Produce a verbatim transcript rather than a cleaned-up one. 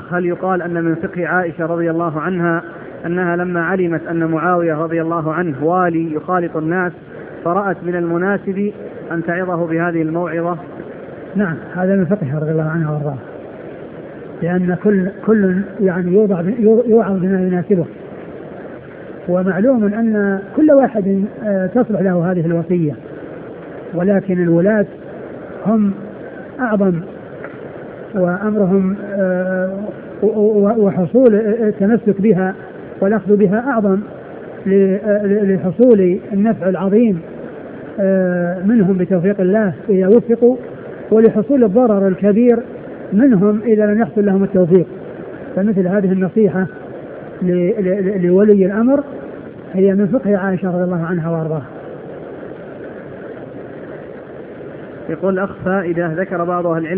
الأخ هل يقال أن من فقه عائشة رضي الله عنها أنها لما علمت أن معاوية رضي الله عنه والي يخالط الناس فرأت من المناسب أن تعظه بهذه الموعظة؟ نعم، هذا من فقه رضي الله عنه وارضاه، لأن كل كل يعني يوضع يوعظ بما يناسبه، ومعلوم أن كل واحد تصلح له هذه الوصية، ولكن الولاة هم أعظم وأمرهم وحصول التمسك بها والأخذ بها أعظم لحصول النفع العظيم منهم بتوفيق الله إذا وفقوا، ولحصول الضرر الكبير منهم إذا لم يحصل لهم التوفيق. فمثل هذه النصيحة لولي الأمر هي من فقه عائشة رضي الله عنها وارضاها. يقول الأخ فائدة ذكر بعض أهل العلم